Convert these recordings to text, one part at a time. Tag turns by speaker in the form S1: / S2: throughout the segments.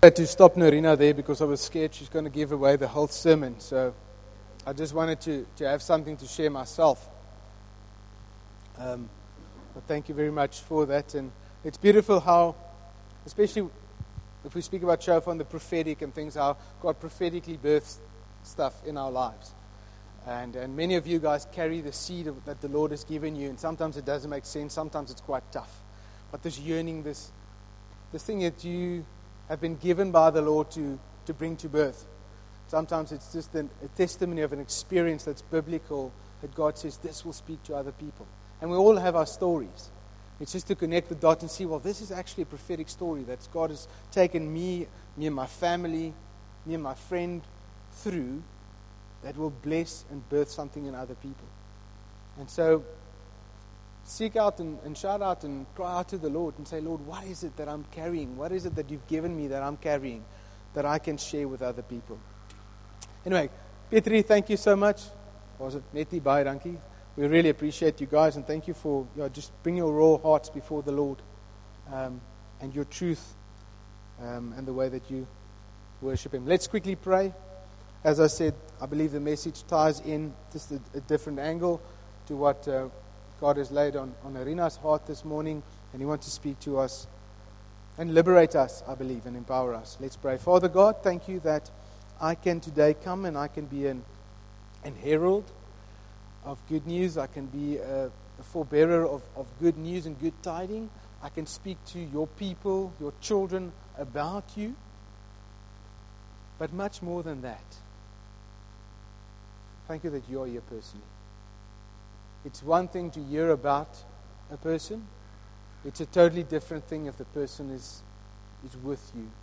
S1: had to stop Norina there because I was scared she's going to give away the whole sermon. So I just wanted to have something to share myself. But thank you very much for that. And it's beautiful how, especially if we speak about Shofar and the prophetic and things, how God prophetically births stuff in our lives. And many of you guys carry the seed that the Lord has given you. And sometimes it doesn't make sense. Sometimes it's quite tough. But this yearning, this thing that you have been given by the Lord to bring to birth. Sometimes it's just a testimony of an experience that's biblical, that God says this will speak to other people. And we all have our stories. It's just to connect the dots and see, well, this is actually a prophetic story that God has taken me and my family, me and my friend through, that will bless and birth something in other people. And so seek out and shout out and cry out to the Lord and say, Lord, what is it that I'm carrying? What is it that you've given me that I'm carrying that I can share with other people? Anyway, Petri, thank you so much. Was it Netty? Bye, dankie. We really appreciate you guys, and thank you for just bring your raw hearts before the Lord and your truth and the way that you worship Him. Let's quickly pray. As I said, I believe the message ties in just a different angle to what God has laid on Arina's heart this morning, and He wants to speak to us and liberate us, I believe, and empower us. Let's pray. Father God, thank you that I can today come and I can be an herald of good news. I can be a forebearer of good news and good tidings. I can speak to your people, your children, about you. But much more than that, thank you that you are here personally. It's one thing to hear about a person. It's a totally different thing if the person is with you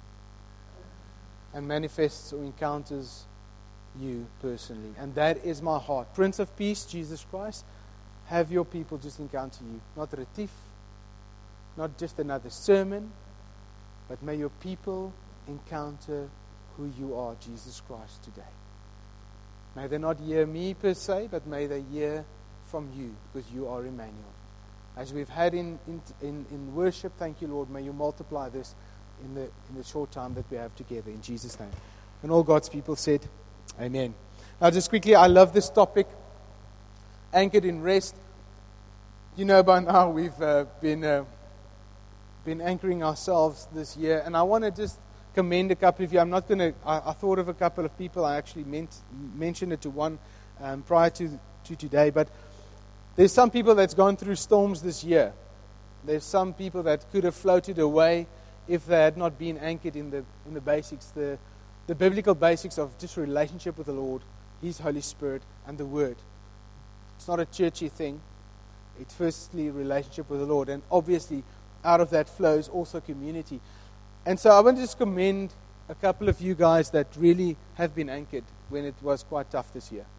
S1: and manifests or encounters you personally. And that is my heart. Prince of Peace, Jesus Christ, have your people just encounter you. Not Retief, not just another sermon, but may your people encounter who you are, Jesus Christ, today. May they not hear me per se, but may they hear from you, because you are Emmanuel. As we've had in worship, thank you, Lord. May you multiply this in the short time that we have together, in Jesus' name. And all God's people said, Amen. Now, just quickly, I love this topic, anchored in rest. You know by now we've been anchoring ourselves this year, and I want to just commend a couple of you. I'm not going to. I thought of a couple of people. I actually mentioned it to one prior to today, but there's some people that's gone through storms this year. There's some people that could have floated away if they had not been anchored in the basics, the biblical basics of just relationship with the Lord, His Holy Spirit, and the Word. It's not a churchy thing. It's firstly relationship with the Lord, and obviously out of that flows also community. And so I want to just commend a couple of you guys that really have been anchored when it was quite tough this year.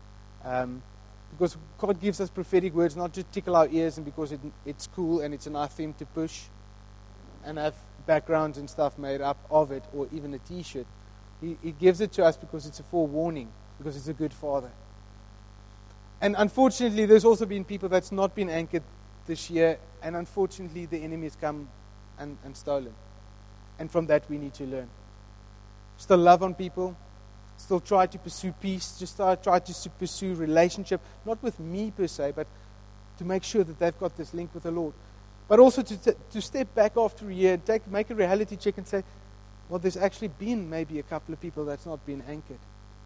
S1: Because God gives us prophetic words, not just tickle our ears and because it's cool and it's a nice theme to push and have backgrounds and stuff made up of it, or even a t-shirt. He gives it to us because it's a forewarning, because it's a good Father. And unfortunately, there's also been people that's not been anchored this year, and unfortunately the enemy has come and stolen. And from that we need to learn. Still love on people, still try to pursue peace, just try to pursue relationship, not with me per se, but to make sure that they've got this link with the Lord. But also to step back after a year, make a reality check and say, well, there's actually been maybe a couple of people that's not been anchored.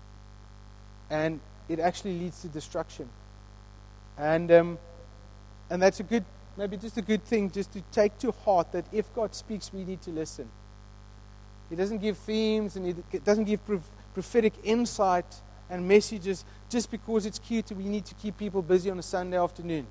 S1: And it actually leads to destruction. And that's maybe just a good thing, just to take to heart that if God speaks, we need to listen. He doesn't give themes and He doesn't give prophetic insight and messages just because it's cute. We need to keep people busy on a Sunday afternoon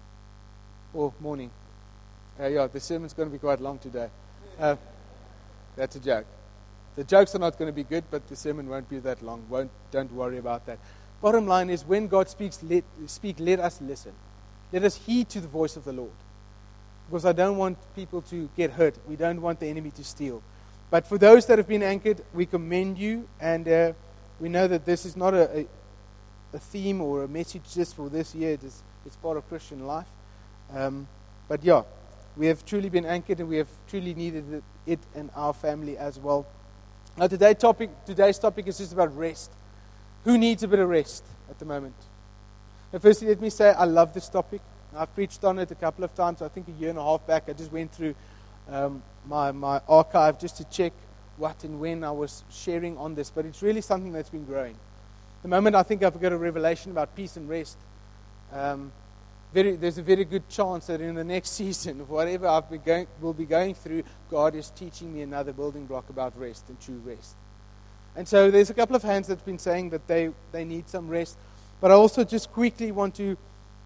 S1: or morning. The sermon's going to be quite long today. That's a joke. The jokes are not going to be good, but the sermon won't be that long. Don't worry about that. Bottom line is, when God speaks, let us listen. Let us heed to the voice of the Lord. Because I don't want people to get hurt. We don't want the enemy to steal. But for those that have been anchored, we commend you. And we know that this is not a theme or a message just for this year. It's part of Christian life. But We have truly been anchored, and we have truly needed it in our family as well. Now, today's topic is just about rest. Who needs a bit of rest at the moment? Now, firstly, let me say I love this topic. I've preached on it a couple of times. I think a year and a half back, I just went through my archive just to check what and when I was sharing on this. But it's really something that's been growing. The moment I think I've got a revelation about peace and rest, there's a very good chance that in the next season of whatever will be going through, God is teaching me another building block about rest and true rest. And so there's a couple of hands that's been saying that they need some rest. But I also just quickly want to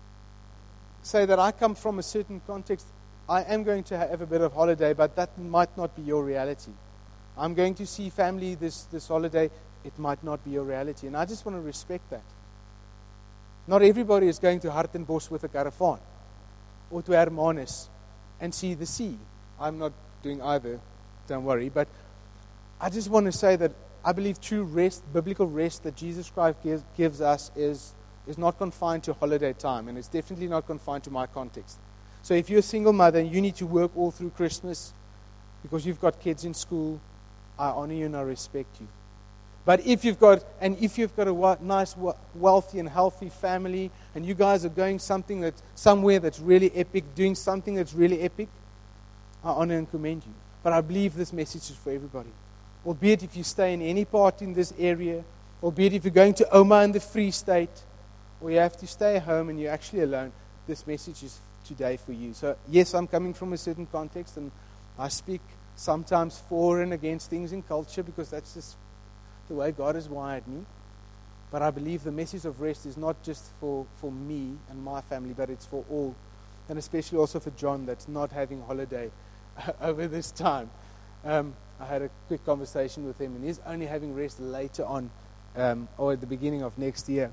S1: say that I come from a certain context. I am going to have a bit of holiday, but that might not be your reality. I'm going to see family this holiday. It might not be your reality. And I just want to respect that. Not everybody is going to Hartenbos with a caravan or to Hermanus and see the sea. I'm not doing either, don't worry. But I just want to say that I believe true rest, biblical rest that Jesus Christ gives us is not confined to holiday time, and it's definitely not confined to my context. So if you're a single mother and you need to work all through Christmas because you've got kids in school, I honor you and I respect you. But if you've got a nice, wealthy and healthy family, and you guys are going somewhere that's really epic, doing something that's really epic, I honor and commend you. But I believe this message is for everybody. Albeit if you stay in any part in this area, albeit if you're going to Oma in the Free State, or you have to stay home and you're actually alone, this message is today for you. So yes, I'm coming from a certain context, and I speak sometimes for and against things in culture because that's just the way God has wired me. But I believe the message of rest is not just for me and my family, but it's for all, and especially also for John that's not having holiday over this time. I had a quick conversation with him, and he's only having rest later on, or at the beginning of next year.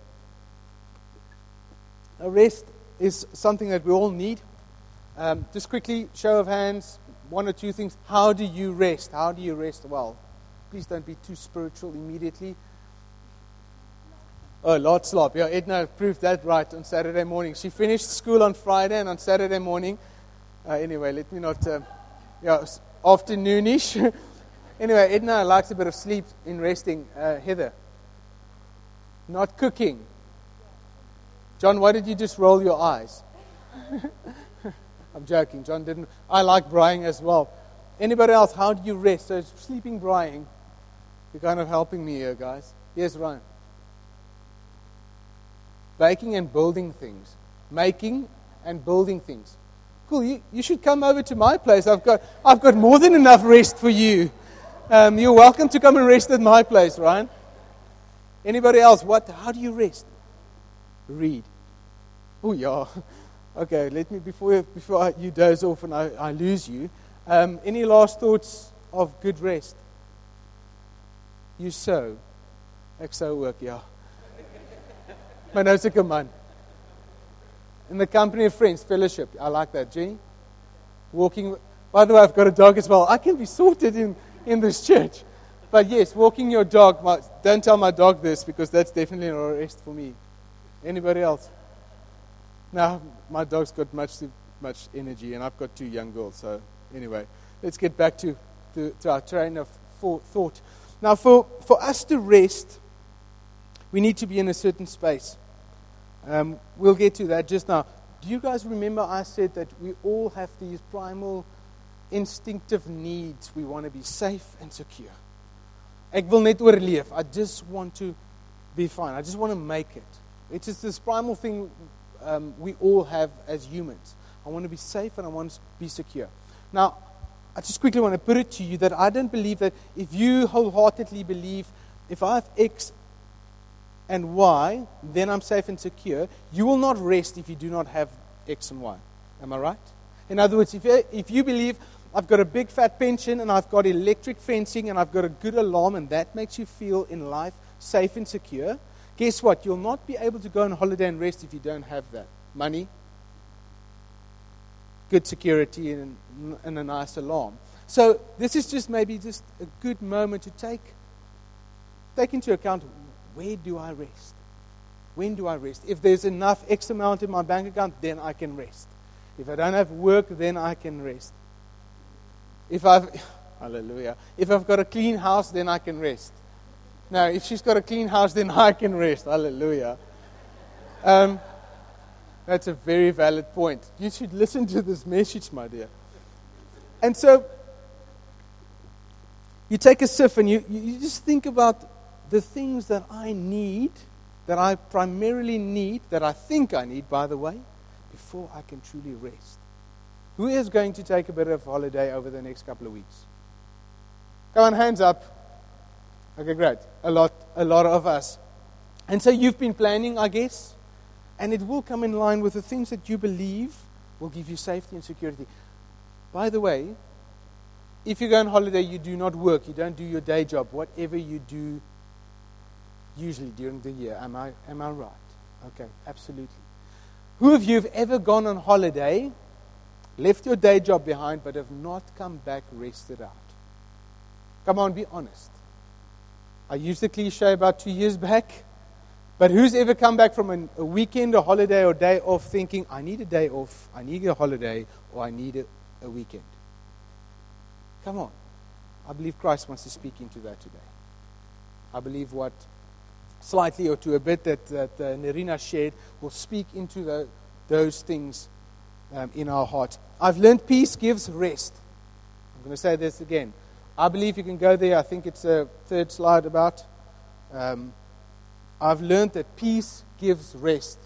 S1: Now, rest is something that we all need. Just quickly, show of hands, one or two things. How do you rest? How do you rest well? Please don't be too spiritual immediately. Oh, Lord Slop. Yeah, Edna proved that right on Saturday morning. She finished school on Friday, and on Saturday morning, anyway, let me not, afternoonish. Anyway, Edna likes a bit of sleep in resting. Heather, not cooking. John, why did you just roll your eyes? I'm joking. John didn't. I like braaiing as well. Anybody else, how do you rest? So sleeping, braaiing. You're kind of helping me here, guys. Yes, Ryan. Baking and building things. Making and building things. Cool. You should come over to my place. I've got more than enough rest for you. You're welcome to come and rest at my place, Ryan. Anybody else? How do you rest? Read. Oh yeah. Okay. Let me before you doze off and I lose you. Any last thoughts of good rest? You sow. Ek sou ook, ja. Maar nou is ek 'n man. In the company of friends, fellowship. I like that. Jenny? Walking. By the way, I've got a dog as well. I can be sorted in this church. But yes, walking your dog. Don't tell my dog this because that's definitely a rest for me. Anybody else? No, my dog's got much too much energy, and I've got 2 young girls. So anyway, let's get back to our train of thought. Now, for us to rest, we need to be in a certain space. We'll get to that just now. Do you guys remember I said that we all have these primal, instinctive needs? We want to be safe and secure. Ek wil net oorleef. I just want to be fine. I just want to make it. It's just this primal thing we all have as humans. I want to be safe and I want to be secure. Now, I just quickly want to put it to you that I don't believe that if you wholeheartedly believe if I have X and Y, then I'm safe and secure, you will not rest if you do not have X and Y. Am I right? In other words, if you believe I've got a big fat pension and I've got electric fencing and I've got a good alarm and that makes you feel in life safe and secure, guess what? You'll not be able to go on holiday and rest if you don't have that. Money, good security, and a nice alarm. So this is just maybe just a good moment to take into account, where do I rest? When do I rest? If there's enough X amount in my bank account, then I can rest. If I don't have work, then I can rest. Hallelujah. If I've got a clean house, then I can rest. Now, if she's got a clean house, then I can rest. Hallelujah. That's a very valid point. You should listen to this message, my dear. And so, you take a sip and you just think about the things that I need, that I primarily need, that I think I need, by the way, before I can truly rest. Who is going to take a bit of holiday over the next couple of weeks? Come on, hands up. Okay, great. A lot of us. And so you've been planning, I guess, and it will come in line with the things that you believe will give you safety and security. By the way, if you go on holiday, you do not work. You don't do your day job, whatever you do usually during the year. Am I right? Okay, absolutely. Who of you have ever gone on holiday, left your day job behind, but have not come back rested out? Come on, be honest. I used the cliche about 2 years back, but who's ever come back from a weekend, a holiday, or day off thinking, I need a day off, I need a holiday, or I need a weekend? Come on. I believe Christ wants to speak into that today. I believe what slightly or to a bit that Nerina shared will speak into those things in our hearts. I've learned peace gives rest. I'm going to say this again. I believe you can go there. I think it's a third slide about. I've learned that peace gives rest.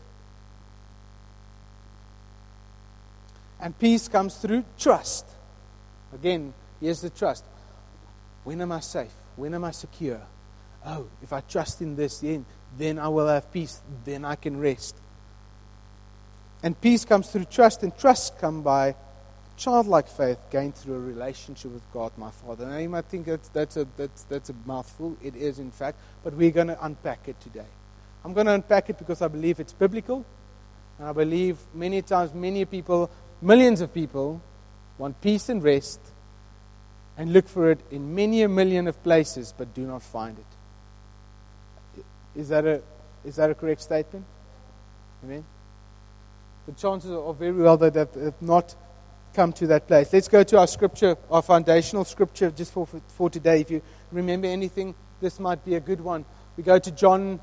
S1: And peace comes through trust. Again, here's the trust. When am I safe? When am I secure? Oh, if I trust in this, then I will have peace. Then I can rest. And peace comes through trust, and trust comes by childlike faith gained through a relationship with God, my Father. Now you might think that's a mouthful. It is, in fact, but we're going to unpack it today. I'm going to unpack it because I believe it's biblical, and I believe many times many people, millions of people, want peace and rest, and look for it in many a million of places, but do not find it. Is that a correct statement? Amen. The chances are very well that have not come to that place. Let's go to our scripture, our foundational scripture, just for today. If you remember anything, this might be a good one. We go to John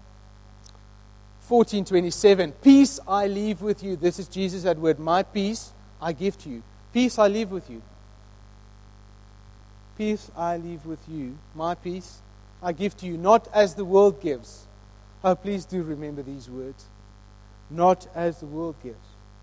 S1: 14:27. Peace I leave with you. This is Jesus' that word. My peace I give to you. Peace I leave with you. Peace I leave with you. My peace I give to you, not as the world gives. Oh, please do remember these words. Not as the world gives.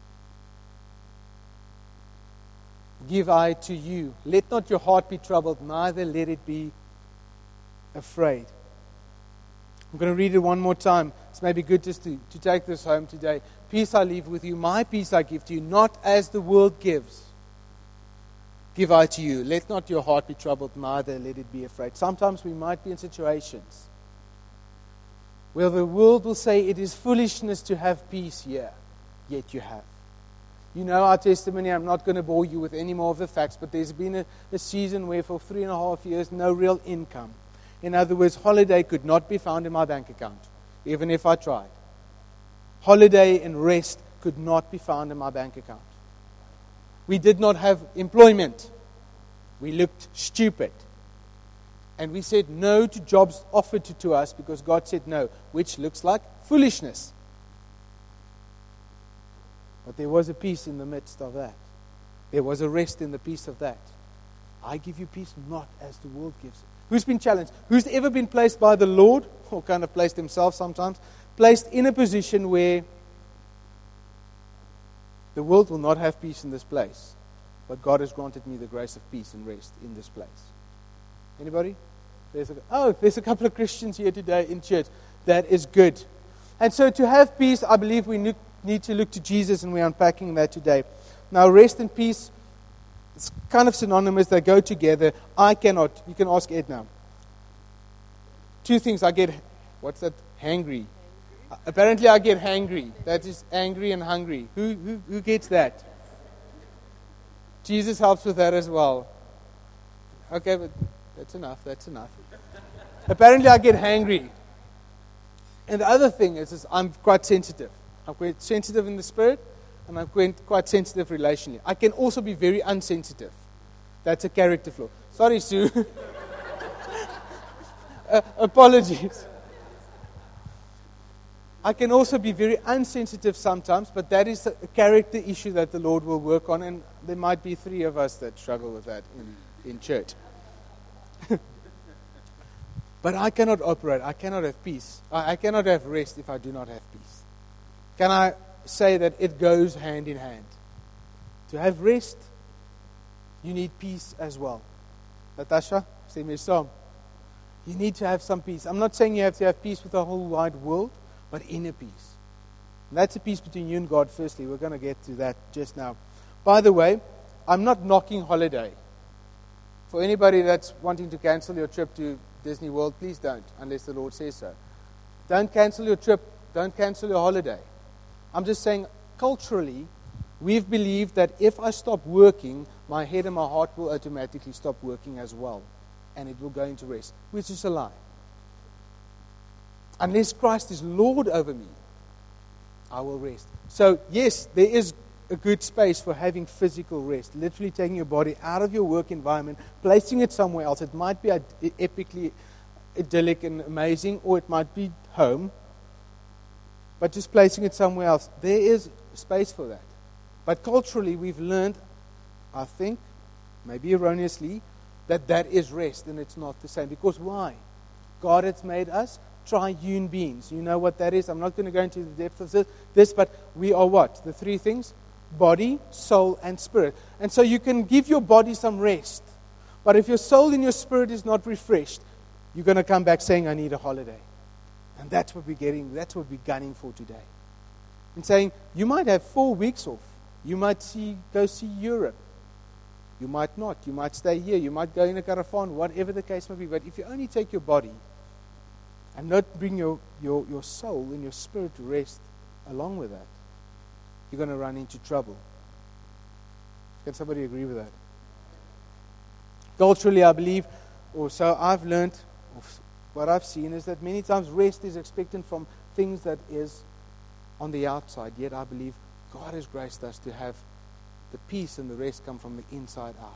S1: Give I to you. Let not your heart be troubled, neither let it be afraid. I'm going to read it one more time. It's maybe good just to take this home today. Peace I leave with you. My peace I give to you, not as the world gives. Give I to you. Let not your heart be troubled, neither let it be afraid. Sometimes we might be in situations where the world will say it is foolishness to have peace here, yet you have. You know our testimony. I'm not going to bore you with any more of the facts, but there's been a season where for 3.5 years, no real income. In other words, holiday could not be found in my bank account, even if I tried. Holiday and rest could not be found in my bank account. We did not have employment. We looked stupid. And we said no to jobs offered to us because God said no, which looks like foolishness. But there was a peace in the midst of that. There was a rest in the peace of that. I give you peace not as the world gives it. Who's been challenged? Who's ever been placed by the Lord, or kind of placed himself sometimes, placed in a position where the world will not have peace in this place, but God has granted me the grace of peace and rest in this place? Anybody? There's a couple of Christians here today in church. That is good. And so to have peace, I believe we need to look to Jesus, and we're unpacking that today. Now, rest and peace, it's kind of synonymous. They go together. I cannot. You can ask Ed now. Two things. I get, what's that? Hangry. Apparently I get hangry. That is angry and hungry. Who gets that? Jesus helps with that as well. Okay, but that's enough. Apparently I get hangry. And the other thing is I'm quite sensitive. I'm quite sensitive in the spirit. and I'm quite sensitive relationally. I can also be very unsensitive. That's a character flaw. Sorry, Sue. Apologies. I can also be very unsensitive sometimes, but that is a character issue that the Lord will work on, and there might be 3 of us that struggle with that in church. But I cannot operate. I cannot have peace. I cannot have rest if I do not have peace. Can I say that it goes hand in hand? To have rest, you need peace as well. Natasha, sing me a song. You need to have some peace. I'm not saying you have to have peace with the whole wide world, but inner peace. And that's a peace between you and God, firstly. We're going to get to that just now. By the way, I'm not knocking holiday. For anybody that's wanting to cancel your trip to Disney World, please don't, unless the Lord says so. Don't cancel your trip. Don't cancel your holiday. I'm just saying, culturally, we've believed that if I stop working, my head and my heart will automatically stop working as well. And it will go into rest, which is a lie. Unless Christ is Lord over me, I will rest. So, yes, there is a good space for having physical rest. Literally taking your body out of your work environment, placing it somewhere else. It might be epically idyllic and amazing, or it might be home. But just placing it somewhere else. There is space for that. But culturally, we've learned, I think, maybe erroneously, that is rest, and it's not the same. Because why? God has made us triune beings. You know what that is? I'm not going to go into the depth of this, but we are what? The 3 things? Body, soul, and spirit. And so you can give your body some rest. But if your soul and your spirit is not refreshed, you're going to come back saying, I need a holiday. And that's what we're getting. That's what we're gunning for today. And saying, you might have 4 weeks off. You might go see Europe. You might not. You might stay here. You might go in a caravan, whatever the case may be. But if you only take your body and not bring your soul and your spirit to rest along with that, you're going to run into trouble. Can somebody agree with that? Culturally, I believe, or so I've learned, what I've seen is that many times rest is expected from things that is on the outside. Yet I believe God has graced us to have the peace and the rest come from the inside out.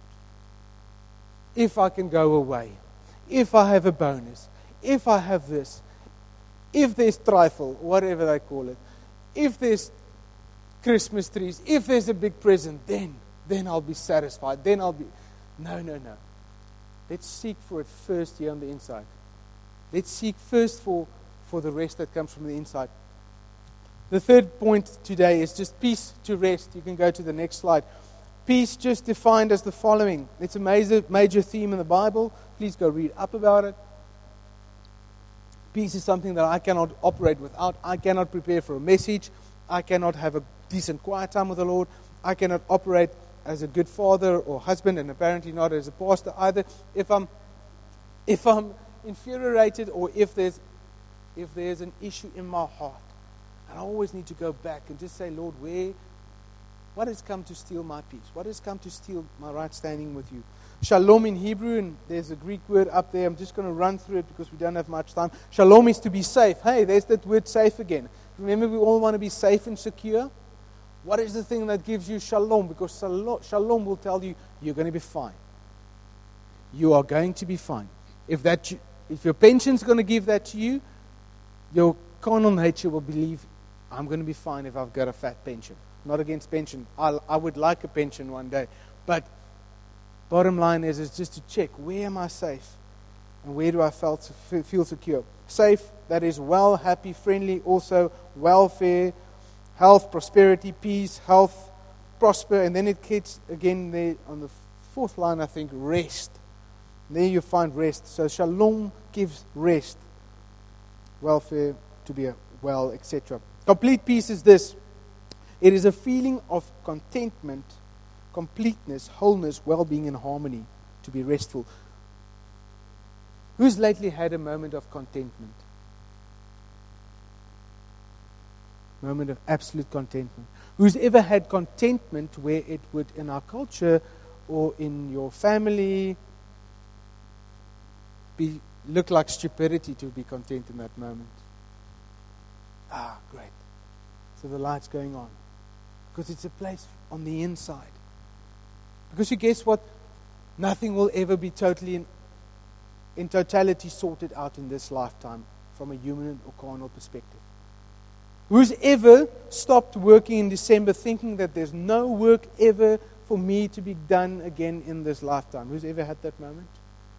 S1: If I can go away, if I have a bonus, if I have this, if there's trifle, whatever they call it, if there's Christmas trees, if there's a big present, then I'll be satisfied. Then I'll be... No. Let's seek for it first here on the inside. Let's seek first for the rest that comes from the inside. The third point today is just peace to rest. You can go to the next slide. Peace just defined as the following. It's a major theme in the Bible. Please go read up about it. Peace is something that I cannot operate without. I cannot prepare for a message. I cannot have a decent quiet time with the Lord. I cannot operate as a good father or husband, and apparently not as a pastor either. If I'm infuriated, or if there's an issue in my heart, and I always need to go back and just say, Lord, what has come to steal my peace? What has come to steal my right standing with you? Shalom in Hebrew, and there's a Greek word up there. I'm just going to run through it because we don't have much time. Shalom is to be safe. Hey, there's that word safe again. Remember, we all want to be safe and secure. What is the thing that gives you shalom? Because shalom will tell you you're going to be fine. You are going to be fine. If your pension's going to give that to you, your carnal nature will believe, I'm going to be fine if I've got a fat pension. Not against pension. I would like a pension one day. But bottom line is just to check, where am I safe? And where do I feel secure? Safe, that is well, happy, friendly, also welfare, health, prosperity, peace, health, prosper. And then it gets again there on the 4th line, I think, rest. And there you find rest. So shalom gives rest. Welfare, to be well, etc. Complete peace is this. It is a feeling of contentment, completeness, wholeness, well-being, and harmony, to be restful. Who's lately had a moment of contentment? Moment of absolute contentment. Who's ever had contentment where it would, in our culture or in your family, look like stupidity to be content in that moment? Ah, great. So the light's going on. Because it's a place on the inside. Because you guess what? Nothing will ever be totally in totality sorted out in this lifetime from a human or carnal perspective. Who's ever stopped working in December thinking that there's no work ever for me to be done again in this lifetime? Who's ever had that moment?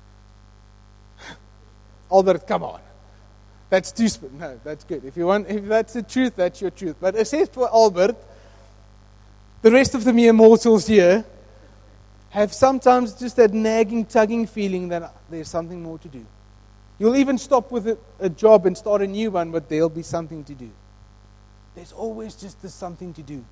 S1: Albert, come on. That's too no, that's good. If that's the truth, that's your truth. But except for Albert, the rest of the mere mortals here have sometimes just that nagging, tugging feeling that there's something more to do. You'll even stop with a job and start a new one, but there'll be something to do. There's always just this something to do.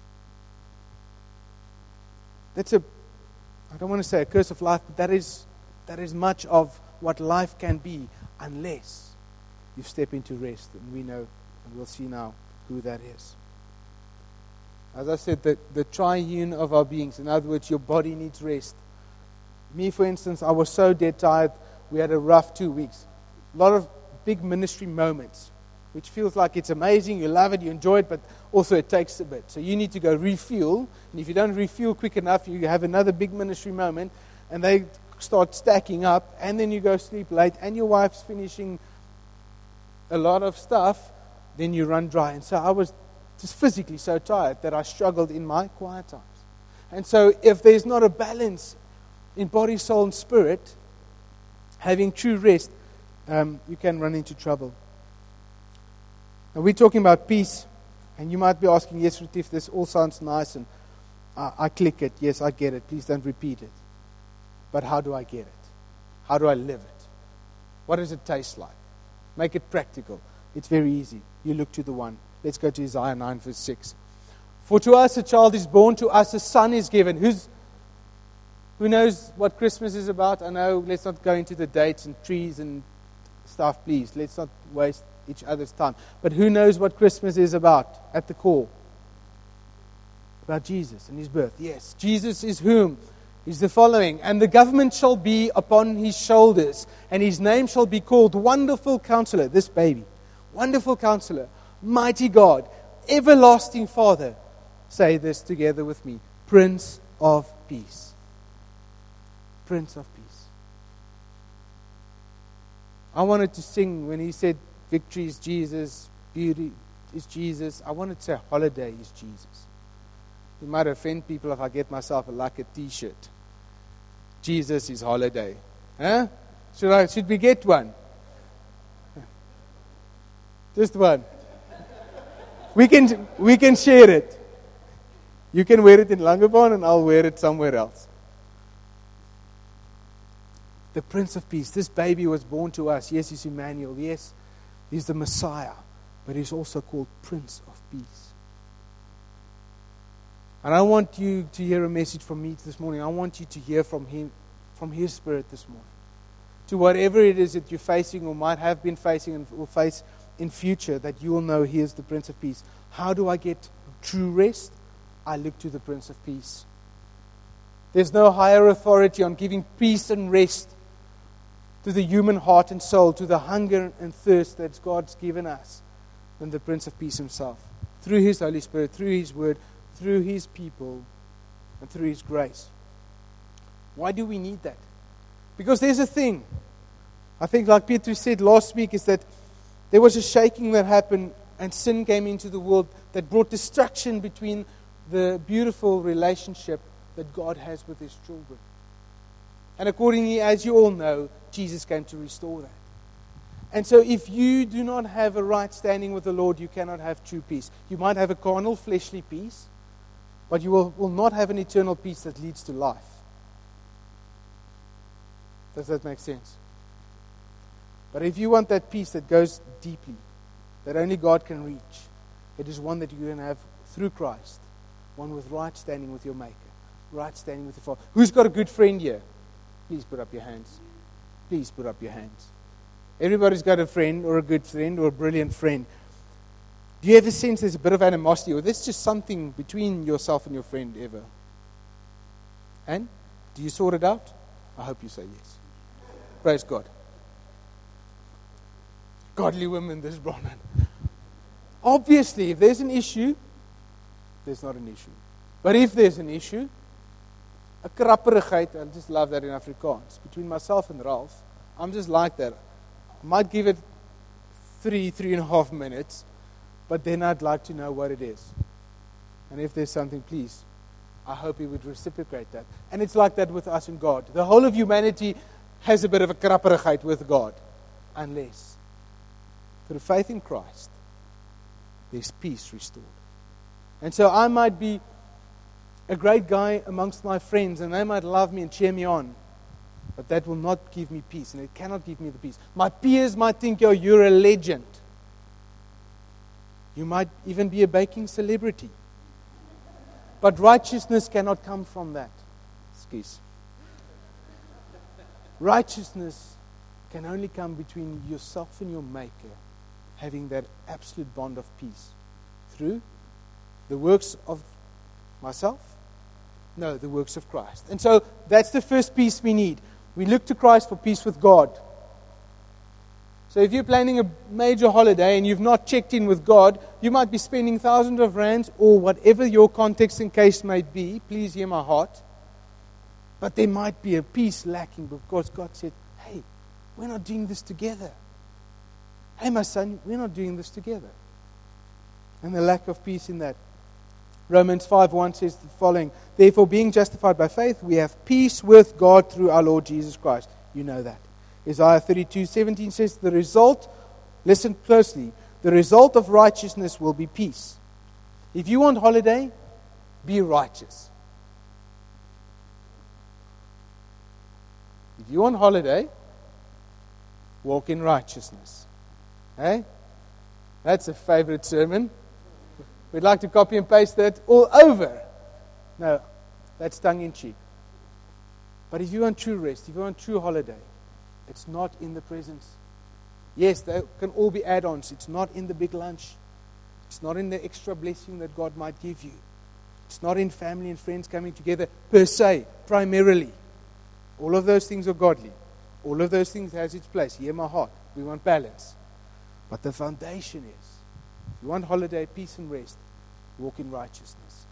S1: I don't want to say a curse of life, but that is much of what life can be unless you step into rest. And we know, and we'll see now who that is. As I said, the triune of our beings, in other words, your body needs rest. Me, for instance, I was so dead tired. We had a rough 2 weeks. A lot of big ministry moments, which feels like it's amazing, you love it, you enjoy it, but also it takes a bit. So you need to go refuel, and if you don't refuel quick enough, you have another big ministry moment, and they start stacking up, and then you go sleep late, and your wife's finishing a lot of stuff, then you run dry. And so I was just physically so tired that I struggled in my quiet times. And so if there's not a balance in body, soul, and spirit, having true rest, you can run into trouble. Now we're talking about peace, and you might be asking, yes, Retief, this all sounds nice, and I click it. Yes, I get it. Please don't repeat it. But how do I get it? How do I live it? What does it taste like? Make it practical. It's very easy. You look to the one. Let's go to Isaiah 9, verse 6. For to us a child is born, to us a son is given. Who knows what Christmas is about? I know, let's not go into the dates and trees and stuff, please. Let's not waste each other's time. But who knows what Christmas is about at the core? About Jesus and His birth. Yes, Jesus is whom? Is the following. And the government shall be upon His shoulders, and His name shall be called Wonderful Counselor. This baby. Wonderful Counselor. Mighty God. Everlasting Father. Say this together with me. Prince of Peace. Prince of Peace. I wanted to sing when He said victory is Jesus, beauty is Jesus. I wanted to say holiday is Jesus. It might offend people if I get myself like a t-shirt. Jesus is holiday. Huh? Should we get one? Just one. We can share it. You can wear it in Langebaan and I'll wear it somewhere else. The Prince of Peace. This baby was born to us. Yes, he's Emmanuel. Yes, he's the Messiah. But he's also called Prince of Peace. And I want you to hear a message from me this morning. I want you to hear from Him, from His Spirit this morning. To whatever it is that you're facing or might have been facing and will face in future, that you will know He is the Prince of Peace. How do I get true rest? I look to the Prince of Peace. There's no higher authority on giving peace and rest to the human heart and soul, to the hunger and thirst that God's given us, than the Prince of Peace Himself. Through His Holy Spirit, through His Word, through His people, and through His grace. Why do we need that? Because there's a thing. I think like Peter said last week, is that there was a shaking that happened and sin came into the world that brought destruction between the beautiful relationship that God has with His children. And accordingly, as you all know, Jesus came to restore that. And so if you do not have a right standing with the Lord, you cannot have true peace. You might have a carnal, fleshly peace, but you will not have an eternal peace that leads to life. Does that make sense? But if you want that peace that goes deeply, that only God can reach, it is one that you can have through Christ. One with right standing with your Maker. Right standing with the Father. Who's got a good friend here? Please put up your hands. Please put up your hands. Everybody's got a friend or a good friend or a brilliant friend. Do you ever sense there's a bit of animosity or there's just something between yourself and your friend ever? And? Do you sort it out? I hope you say yes. Praise God. Godly women, this Bronwyn. Obviously, if there's an issue, there's not an issue. But if there's an issue, a krapperigheid, I just love that in Afrikaans, between myself and Ralph, I'm just like that. I might give it 3.5 minutes, but then I'd like to know what it is. And if there's something, please, I hope he would reciprocate that. And it's like that with us and God. The whole of humanity has a bit of a krapperigheid with God, unless through faith in Christ, there's peace restored. And so I might be a great guy amongst my friends, and they might love me and cheer me on, but that will not give me peace, and it cannot give me the peace. My peers might think, you're a legend. You might even be a baking celebrity. But righteousness cannot come from that. Excuse. Righteousness can only come between yourself and your Maker, having that absolute bond of peace through the works of myself? No, the works of Christ. And so that's the first peace we need. We look to Christ for peace with God. So if you're planning a major holiday and you've not checked in with God, you might be spending thousands of rands or whatever your context and case may be. Please hear my heart. But there might be a peace lacking because God said, hey, we're not doing this together. Hey, my son, we're not doing this together. And the lack of peace in that. Romans 5:1 says the following, therefore being justified by faith, we have peace with God through our Lord Jesus Christ. You know that. Isaiah 32:17 says the result, listen closely, the result of righteousness will be peace. If you want holiday, be righteous. If you want holiday, walk in righteousness. Hey? That's a favorite sermon. We'd like to copy and paste that all over. No, that's tongue-in-cheek. But if you want true rest, if you want true holiday, it's not in the presence. Yes, they can all be add-ons. It's not in the big lunch. It's not in the extra blessing that God might give you. It's not in family and friends coming together per se, primarily. All of those things are godly. All of those things has its place. Hear my heart. We want balance. But the foundation is, if you want holiday, peace and rest, walk in righteousness.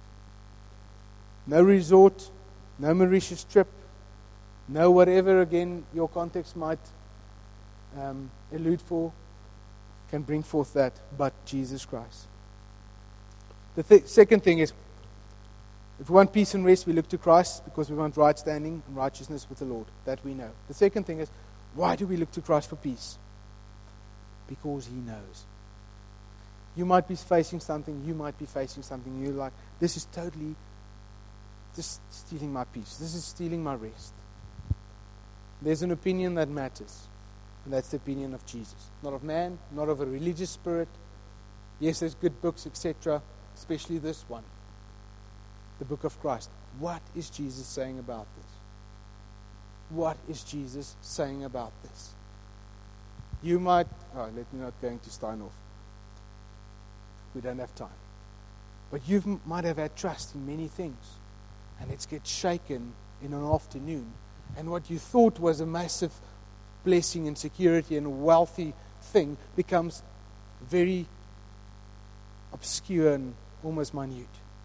S1: No resort, no Mauritius trip, no whatever again your context might allude for, can bring forth that, but Jesus Christ. The second thing is, if we want peace and rest, we look to Christ because we want right standing and righteousness with the Lord. That we know. The second thing is, why do we look to Christ for peace? Because He knows. You might be facing something, you might be facing something, you're like, this is totally just stealing my peace. This is stealing my rest. There's an opinion that matters, and that's the opinion of Jesus. Not of man, not of a religious spirit. Yes, there's good books, etc., especially this one, the book of Christ. What is Jesus saying about this? What is Jesus saying about this? You might, let me not go into Steinhoff. We don't have time. But you might have had trust in many things, and it gets shaken in an afternoon. And what you thought was a massive blessing and security and a wealthy thing becomes very obscure and almost minute.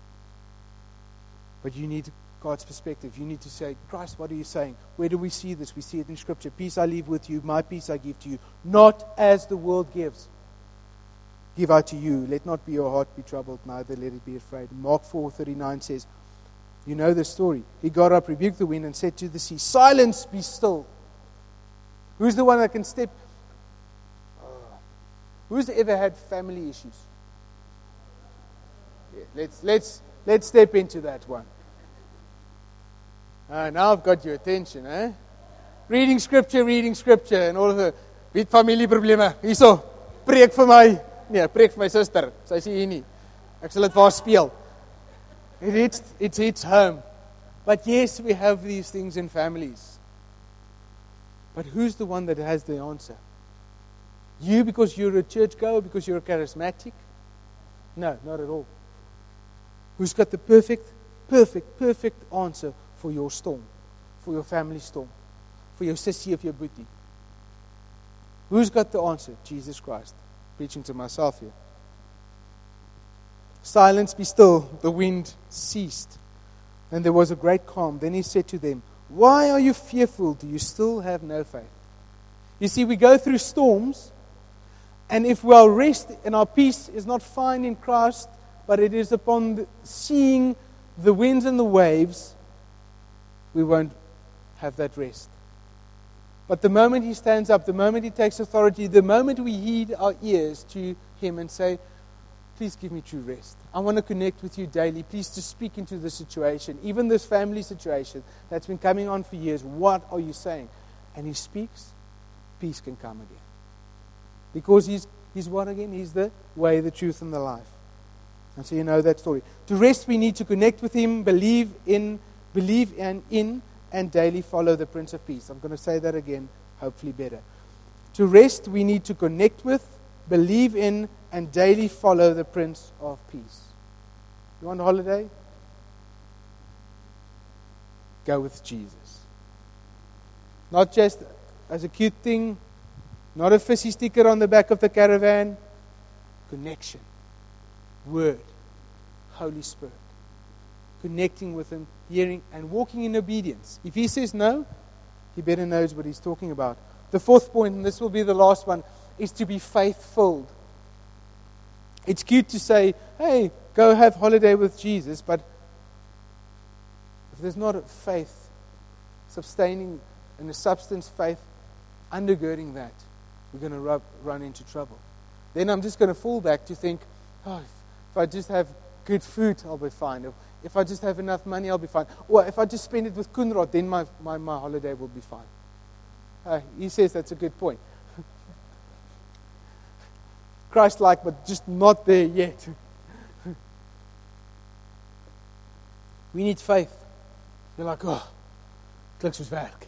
S1: But you need God's perspective. You need to say, Christ, what are you saying? Where do we see this? We see it in Scripture. Peace I leave with you, my peace I give to you. Not as the world gives. Give I to you. Let not be your heart be troubled, neither let it be afraid. Mark 4:39 says, you know the story. He got up, rebuked the wind, and said to the sea, silence, be still. Who's the one that can step? Who's ever had family issues? Yeah, let's step into that one. Now I've got your attention, eh? Reading scripture, and all of the wie familieprobleme. Hierso, preek vir my. Nee, preek vir my suster. Sy sê hier nie. Ek sal dit waar speel. It hits home. But yes, we have these things in families. But who's the one that has the answer? You because you're a churchgoer, because you're a charismatic? No, not at all. Who's got the perfect answer for your storm, for your family storm, for your sissy of your booty? Who's got the answer? Jesus Christ. Preaching to myself here. Silence, be still. The wind ceased, and there was a great calm. Then he said to them, why are you fearful? Do you still have no faith? You see, we go through storms, and if our rest and our peace is not found in Christ, but it is upon seeing the winds and the waves, we won't have that rest. But the moment he stands up, the moment he takes authority, the moment we heed our ears to him and say, please give me true rest. I want to connect with you daily. Please just speak into the situation, even this family situation that's been coming on for years. What are you saying? And he speaks, peace can come again. Because he's what again? He's the way, the truth, and the life. And so you know that story. To rest, we need to connect with him, believe in, and daily follow the Prince of Peace. I'm going to say that again, hopefully better. To rest, we need to connect with, believe in, and daily follow the Prince of Peace. You want a holiday? Go with Jesus. Not just as a cute thing, not a fizzy sticker on the back of the caravan. Connection. Word. Holy Spirit. Connecting with him, hearing, and walking in obedience. If he says no, he better knows what he's talking about. The fourth point, and this will be the last one, is to be faith-filled. It's cute to say, hey, go have holiday with Jesus, but if there's not a faith, sustaining and a substance faith undergirding that, we're going to run into trouble. Then I'm just going to fall back to think, oh, if I just have good food, I'll be fine. If I just have enough money, I'll be fine. Or if I just spend it with Kunrad, then my holiday will be fine. He says that's a good point. Christ-like, but just not there yet. We need faith. You're like, oh, kliks soos werk.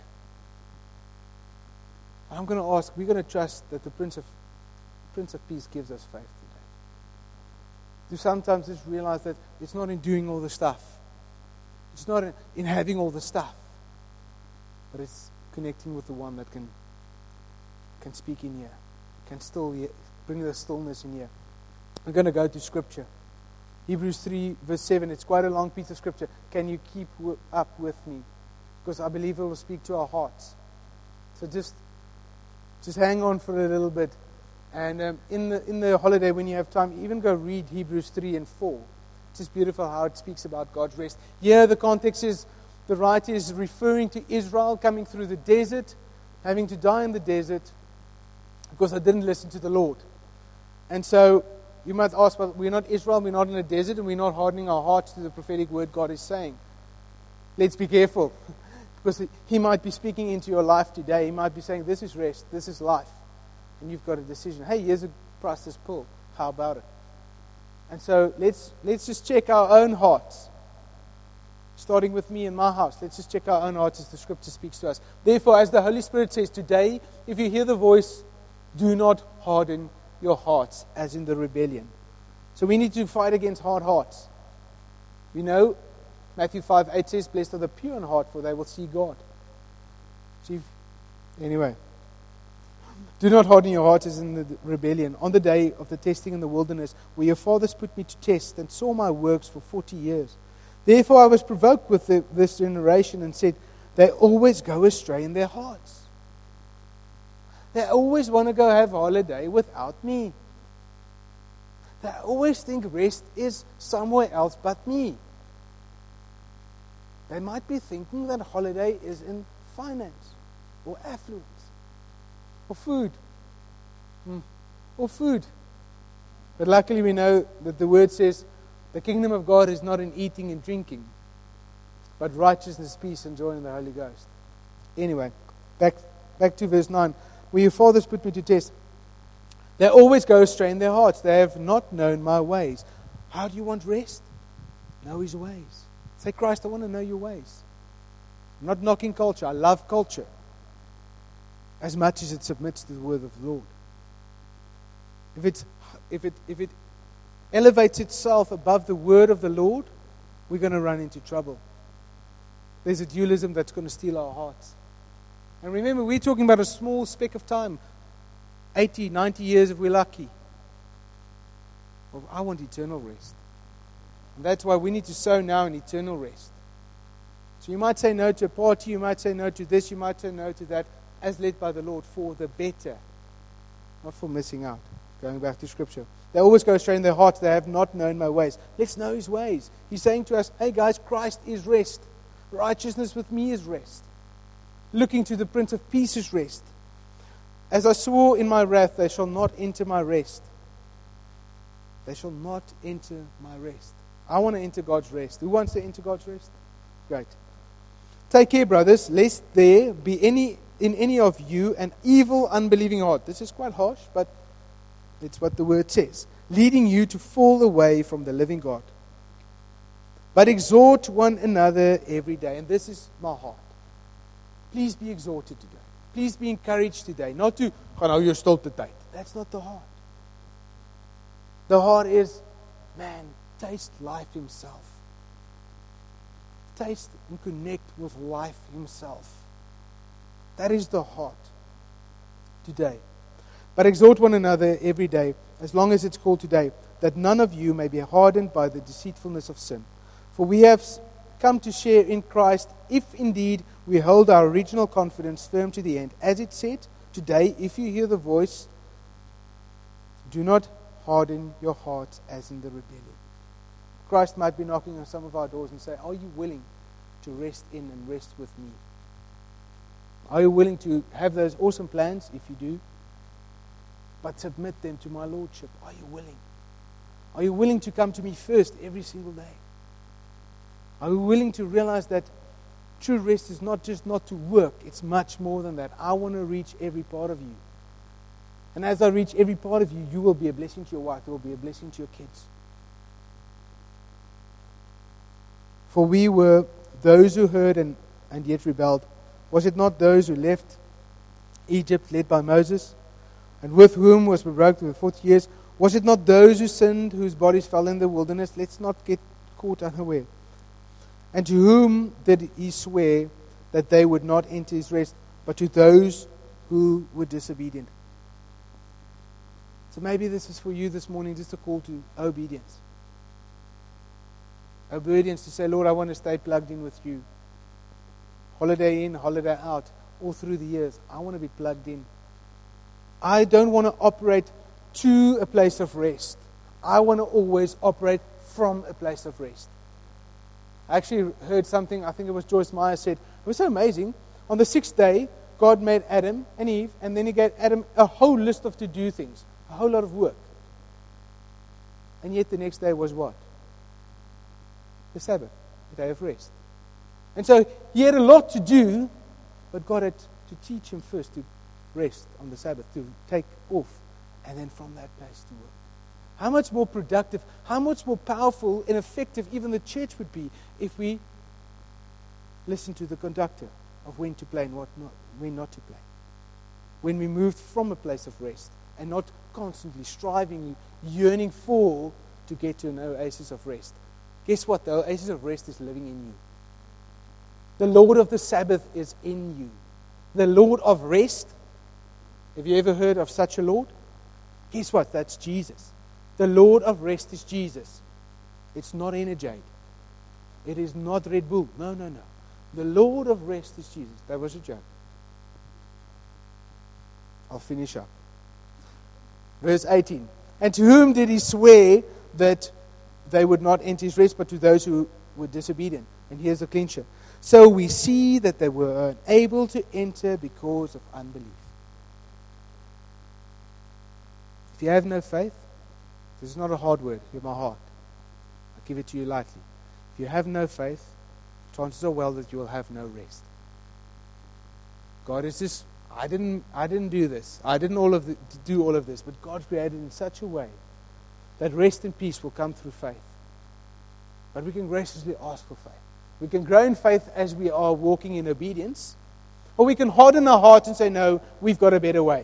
S1: I'm going to ask, we're going to trust that the Prince of Peace gives us faith today. To sometimes just realize that it's not in doing all the stuff. It's not in having all the stuff. But it's connecting with the one that can speak in here. Can still bring the stillness in here. I'm going to go to Scripture. Hebrews 3 verse 7. It's quite a long piece of Scripture. Can you keep up with me? Because I believe it will speak to our hearts. So just hang on for a little bit. And in the holiday, when you have time, even go read Hebrews 3 and 4. It's just beautiful how it speaks about God's rest. Here the context is, the writer is referring to Israel coming through the desert, having to die in the desert because they didn't listen to the Lord. And so you might ask, well, we're not Israel, we're not in a desert, and we're not hardening our hearts to the prophetic word God is saying. Let's be careful. Because he might be speaking into your life today. He might be saying, this is rest, this is life. And you've got a decision. Hey, here's a priceless pull. How about it? And so let's just check our own hearts. Starting with me and my house. Let's just check our own hearts as the Scripture speaks to us. Therefore, as the Holy Spirit says today, if you hear the voice, do not harden your hearts as in the rebellion. So we need to fight against hard hearts. We know Matthew 5:8 says, blessed are the pure in heart, for they will see God. Anyway. Do not harden your hearts as in the rebellion. On the day of the testing in the wilderness, where your fathers put me to test and saw my works for 40 years. Therefore I was provoked with this generation and said, they always go astray in their hearts. They always want to go have a holiday without me. They always think rest is somewhere else but me. They might be thinking that holiday is in finance or affluence or food. Or food. But luckily we know that the word says the kingdom of God is not in eating and drinking, but righteousness, peace, and joy in the Holy Ghost. Anyway, back to verse 9. Where your fathers put me to test, they always go astray in their hearts. They have not known my ways. How do you want rest? Know his ways. Say, Christ, I want to know your ways. I'm not knocking culture. I love culture as much as it submits to the word of the Lord. If it elevates itself above the word of the Lord, we're going to run into trouble. There's a dualism that's going to steal our hearts. And remember, we're talking about a small speck of time. 80, 90 years if we're lucky. Well, I want eternal rest. And that's why we need to sow now in eternal rest. So you might say no to a party, you might say no to this, you might say no to that, as led by the Lord for the better, not for missing out. Going back to Scripture. They always go astray in their hearts, they have not known my ways. Let's know His ways. He's saying to us, hey guys, Christ is rest. Righteousness with me is rest. Looking to the Prince of Peace is rest. As I swore in my wrath, they shall not enter my rest. They shall not enter my rest. I want to enter God's rest. Who wants to enter God's rest? Great. Take care, brothers, lest there be in any of you an evil, unbelieving heart. This is quite harsh, but it's what the word says. Leading you to fall away from the living God. But exhort one another every day. And this is my heart. Please be exhorted today. Please be encouraged today. Not to, gaan hou jou stilte tyd. That's not the heart. The heart is, man, taste life himself. Taste and connect with life himself. That is the heart today. But exhort one another every day, as long as it's called today, that none of you may be hardened by the deceitfulness of sin. For we have come to share in Christ, if indeed we hold our original confidence firm to the end. As it said, today, if you hear the voice, do not harden your hearts as in the rebellion. Christ might be knocking on some of our doors and say, are you willing to rest in and rest with me? Are you willing to have those awesome plans? If you do, but submit them to my Lordship. Are you willing? Are you willing to come to me first every single day? Are you willing to realize that true rest is not just not to work, it's much more than that. I want to reach every part of you. And as I reach every part of you, you will be a blessing to your wife, you will be a blessing to your kids. For we were those who heard and yet rebelled. Was it not those who left Egypt led by Moses, and with whom was provoked for 40 years? Was it not those who sinned, whose bodies fell in the wilderness? Let's not get caught unaware. And to whom did he swear that they would not enter his rest, but to those who were disobedient? So maybe this is for you this morning, just a call to obedience. Obedience to say, Lord, I want to stay plugged in with you. Holiday in, holiday out, all through the years. I want to be plugged in. I don't want to operate to a place of rest. I want to always operate from a place of rest. I actually heard something, I think it was Joyce Meyer said, it was so amazing. On the 6th day, God made Adam and Eve, and then He gave Adam a whole list of to-do things, a whole lot of work. And yet the next day was what? The Sabbath, the day of rest. And so he had a lot to do, but God had to teach him first to rest on the Sabbath, to take off, and then from that place to work. How much more productive, how much more powerful and effective even the church would be if we listen to the conductor of when to play and when not to play. When we moved from a place of rest and not constantly striving, yearning for to get to an oasis of rest. Guess what? The oasis of rest is living in you. The Lord of the Sabbath is in you. The Lord of rest. Have you ever heard of such a Lord? Guess what? That's Jesus. The Lord of rest is Jesus. It's not Energade. It is not Red Bull. No. The Lord of rest is Jesus. That was a joke. I'll finish up. Verse 18. And to whom did he swear that they would not enter his rest, but to those who were disobedient? And here's the clincher. So we see that they were unable to enter because of unbelief. If you have no faith, this is not a hard word. You're my heart. I give it to you lightly. If you have no faith, chances are well that you will have no rest. God is just, I didn't do this. I didn't do all of this. But God created in such a way that rest and peace will come through faith. But we can graciously ask for faith. We can grow in faith as we are walking in obedience. Or we can harden our hearts and say, no, we've got a better way.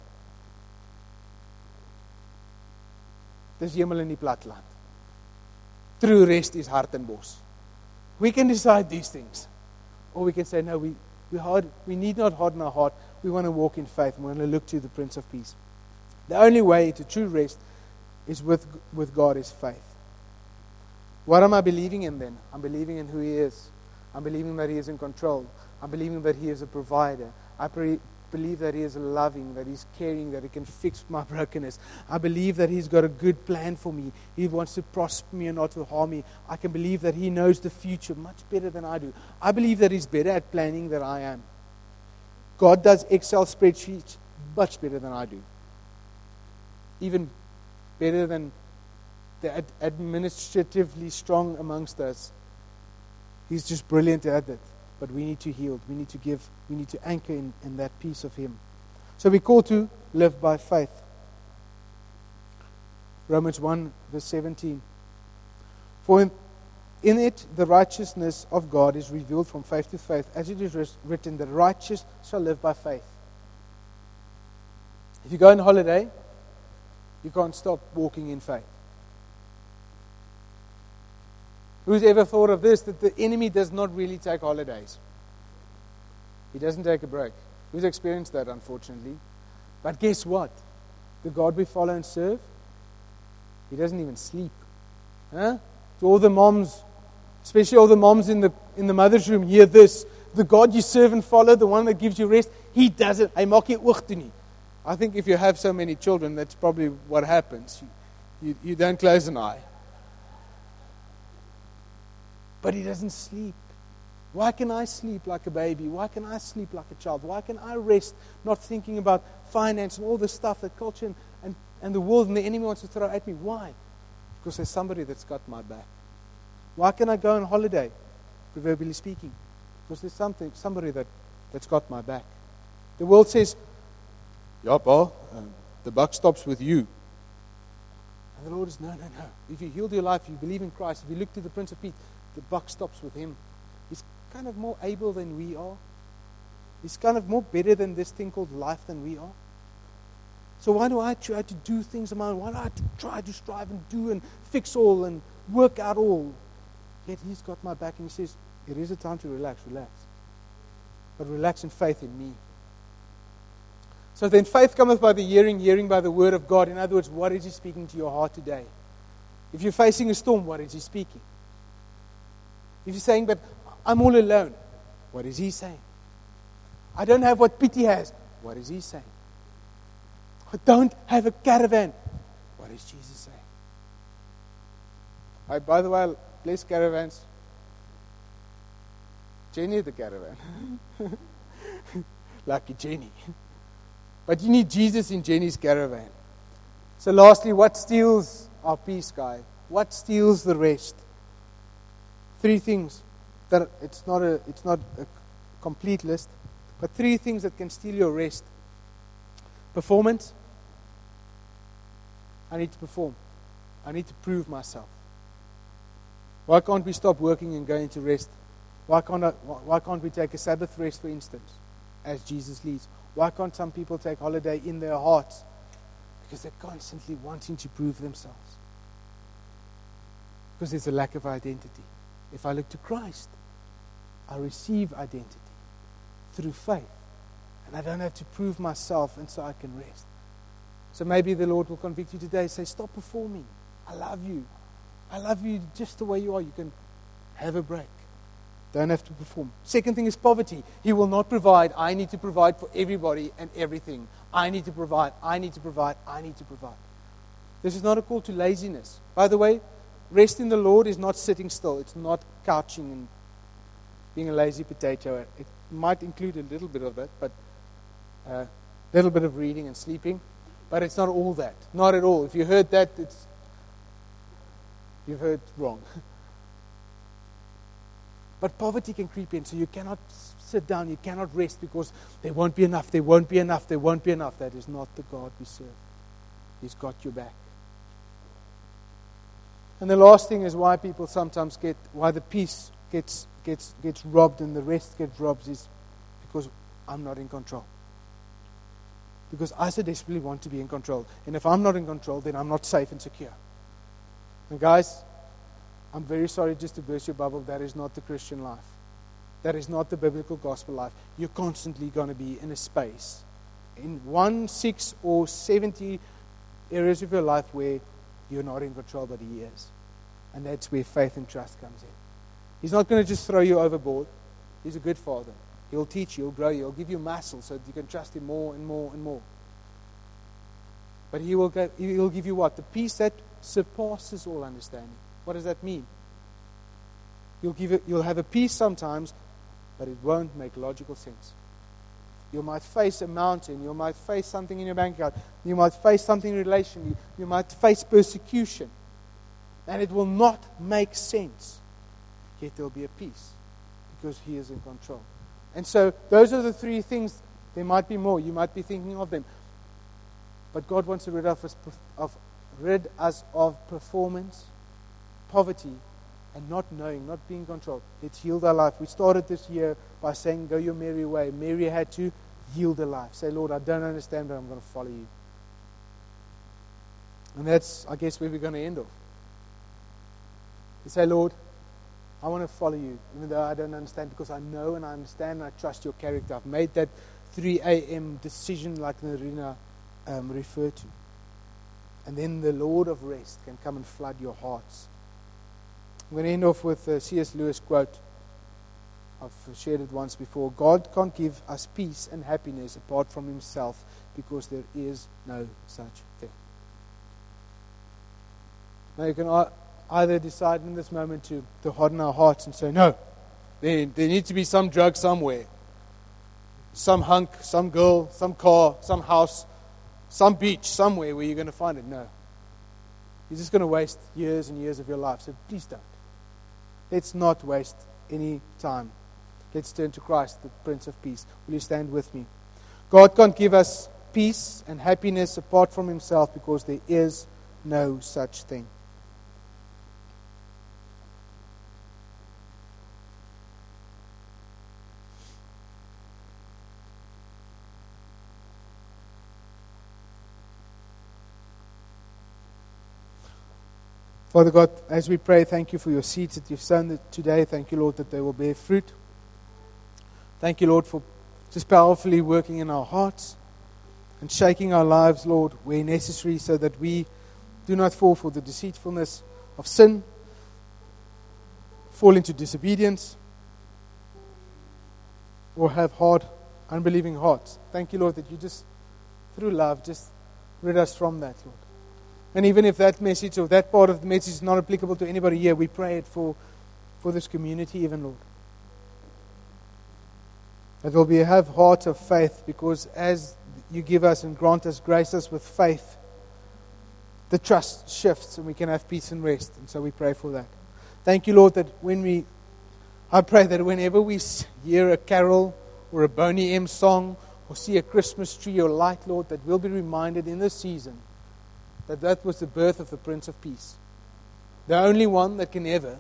S1: Dis hemel in die platland. True rest is hart en bos. We can decide these things. Or we can say, no, we need not harden our heart. We want to walk in faith. We want to look to the Prince of Peace. The only way to true rest is with God is faith. What am I believing in then? I'm believing in who He is. I'm believing that He is in control. I'm believing that He is a provider. I believe that He is loving, that He's caring, that He can fix my brokenness. I believe that He's got a good plan for me. He wants to prosper me and not to harm me. I can believe that He knows the future much better than I do. I believe that He's better at planning than I am. God does Excel spreadsheets much better than I do. Even better than the administratively strong amongst us. He's just brilliant at it. But we need to yield. We need to give. We need to anchor in that peace of Him. So we're called to live by faith. Romans 1 verse 17. For in it the righteousness of God is revealed from faith to faith, as it is written, the righteous shall live by faith. If you go on holiday, you can't stop walking in faith. Who's ever thought of this, that the enemy does not really take holidays? He doesn't take a break. Who's experienced that, unfortunately? But guess what? The God we follow and serve, He doesn't even sleep. Huh? To all the moms, especially all the moms in the mother's room, hear this. The God you serve and follow, the one that gives you rest, He doesn't. Hy maak nie oog toe nie. I think if you have so many children, that's probably what happens. You don't close an eye. But He doesn't sleep. Why can I sleep like a baby? Why can I sleep like a child? Why can I rest not thinking about finance and all this stuff that culture and the world and the enemy wants to throw at me? Why? Because there's somebody that's got my back. Why can I go on holiday, proverbially speaking? Because there's somebody that's got my back. The world says, "Ja, pa, the buck stops with you." And the Lord is, no. If you healed your life, you believe in Christ, if you look to the Prince of Peace, the buck stops with Him. He's kind of more able than we are. He's kind of more better than this thing called life than we are. So why do I try to do things on my own? Why do I try to strive and do and fix all and work out all? Yet He's got my back and He says, it is a time to relax. But relax in faith in me. So then faith cometh by the hearing by the word of God. In other words, what is He speaking to your heart today? If you're facing a storm, what is He speaking? If you're saying, but I'm all alone, what is He saying? I don't have what Pity has, what is He saying? I don't have a caravan, what is Jesus saying? By the way, bless caravans. Jenny the caravan. Lucky Jenny. But you need Jesus in Jenny's caravan. So lastly, what steals our peace, guy? What steals the rest? 3 things that it's not a complete list, but 3 things that can steal your rest. Performance. I need to perform. I need to prove myself. Why can't we stop working and go into rest? Why can't we take a Sabbath rest, for instance, as Jesus leads? Why can't some people take holiday in their hearts? Because they're constantly wanting to prove themselves. Because there's a lack of identity. If I look to Christ, I receive identity through faith. And I don't have to prove myself, and so I can rest. So maybe the Lord will convict you today. Say, stop performing. I love you. I love you just the way you are. You can have a break. Don't have to perform. Second thing is poverty. He will not provide. I need to provide for everybody and everything. I need to provide. This is not a call to laziness. By the way, rest in the Lord is not sitting still. It's not couching and being a lazy potato. It might include a little bit of that, but a little bit of reading and sleeping. But it's not all that. Not at all. If you heard that, you've heard wrong. But poverty can creep in, so you cannot sit down, you cannot rest because there won't be enough. That is not the God we serve. He's got your back. And the last thing is why people sometimes why the peace gets robbed and the rest gets robbed is because I'm not in control. Because I so desperately want to be in control. And if I'm not in control, then I'm not safe and secure. And guys, I'm very sorry just to burst your bubble. That is not the Christian life. That is not the biblical gospel life. You're constantly going to be in a space, in 1, 6, or 70 areas of your life where you're not in control, but He is. And that's where faith and trust comes in. He's not going to just throw you overboard. He's a good father. He'll teach you, he'll grow you, he'll give you muscle so that you can trust him more and more and more. But he'll give you what? The peace that surpasses all understanding. What does that mean? You'll have a peace sometimes, but it won't make logical sense. You might face a mountain, you might face something in your bank account, you might face something relationally, you might face persecution, and it will not make sense. Yet there'll be a peace because he is in control. And so those are the three things. There might be more. You might be thinking of them. But God wants to rid us of performance, poverty, and not knowing, not being controlled. Let's yield our life. We started this year by saying, go your merry way. Mary had to yield her life. Say, Lord, I don't understand, but I'm going to follow you. And that's, I guess, where we're going to end off. You say, Lord, I want to follow you, even though I don't understand, because I know and I understand and I trust your character. I've made that 3 a.m. decision like Narina referred to. And then the Lord of rest can come and flood your hearts. I'm going to end off with a C.S. Lewis quote. I've shared it once before. God can't give us peace and happiness apart from himself, because there is no such thing. Now you can either decide in this moment to harden our hearts and say, no, there needs to be some drug somewhere. Some hunk, some girl, some car, some house, some beach, somewhere where you're going to find it. No. You're just going to waste years and years of your life. So please don't. Let's not waste any time. Let's turn to Christ, the Prince of Peace. Will you stand with me? God can't give us peace and happiness apart from himself, because there is no such thing. Father God, as we pray, thank you for your seeds that you've sown today. Thank you, Lord, that they will bear fruit. Thank you, Lord, for just powerfully working in our hearts and shaking our lives, Lord, where necessary, so that we do not fall for the deceitfulness of sin, fall into disobedience, or have hard, unbelieving hearts. Thank you, Lord, that you just, through love, just rid us from that, Lord. And even if that message or that part of the message is not applicable to anybody here, we pray it for this community even, Lord. That we'll have hearts of faith, because as you give us and grant us, grace us with faith, the trust shifts and we can have peace and rest. And so we pray for that. Thank you, Lord, that I pray that whenever we hear a carol or a Boney M song or see a Christmas tree or light, Lord, that we'll be reminded in this season that was the birth of the Prince of Peace. The only one that can ever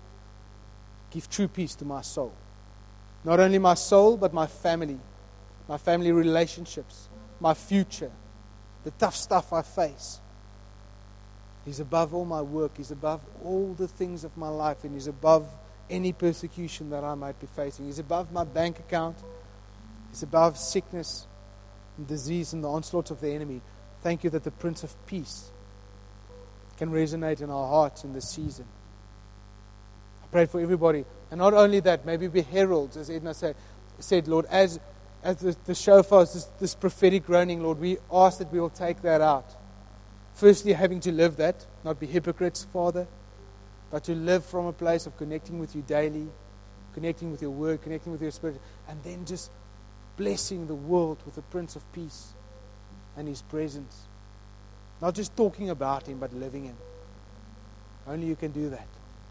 S1: give true peace to my soul. Not only my soul, but my family relationships, my future, the tough stuff I face. He's above all my work. He's above all the things of my life, and He's above any persecution that I might be facing. He's above my bank account. He's above sickness and disease and the onslaughts of the enemy. Thank you that the Prince of Peace can resonate in our hearts in this season. I pray for everybody. And not only that, maybe be heralds, as Edna said, Lord, as the shofar, this prophetic groaning, Lord, we ask that we will take that out. Firstly, having to live that, not be hypocrites, Father, but to live from a place of connecting with you daily, connecting with your word, connecting with your spirit, and then just blessing the world with the Prince of Peace and His presence. Not just talking about Him, but living Him. Only you can do that.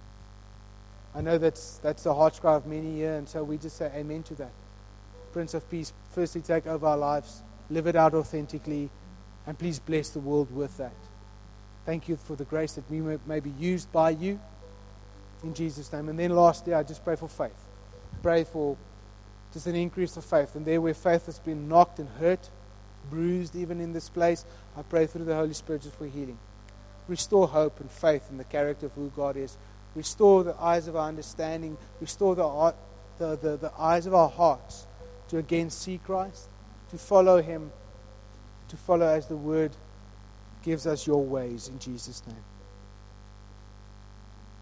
S1: I know that's the heart's cry of many here, and so we just say amen to that. Prince of Peace, firstly take over our lives, live it out authentically, and please bless the world with that. Thank you for the grace that we may be used by you, in Jesus' name. And then lastly, I just pray for faith. Pray for just an increase of faith. And there where faith has been knocked and hurt, bruised even in this place, I pray through the Holy Spirit just for healing. Restore hope and faith in the character of who God is. Restore the eyes of our understanding. Restore the eyes of our hearts to again see Christ, to follow Him, to follow as the Word gives us your ways, in Jesus' name.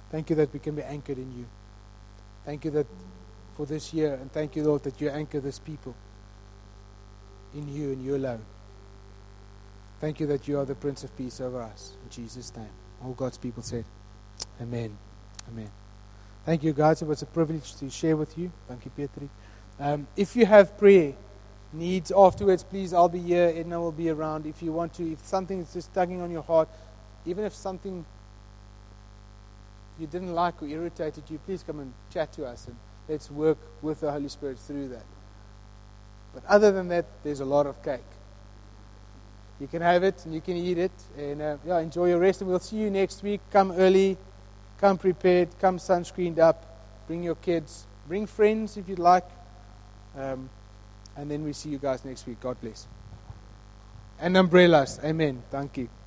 S1: Thank you that we can be anchored in you. Thank you that for this year, and thank you, Lord, that you anchor this people in you and you alone. Thank you that you are the Prince of Peace over us. In Jesus' name. All God's people said, Amen. Amen. Thank you, guys. It was a privilege to share with you. Thank you, Petri. If you have prayer needs afterwards, please, I'll be here. Edna will be around. If you want to, if something is just tugging on your heart, even if something you didn't like or irritated you, please come and chat to us and let's work with the Holy Spirit through that. But other than that, there's a lot of cake. You can have it and you can eat it. And enjoy your rest. And we'll see you next week. Come early. Come prepared. Come sunscreened up. Bring your kids. Bring friends if you'd like. And then we see you guys next week. God bless. And umbrellas. Amen. Thank you.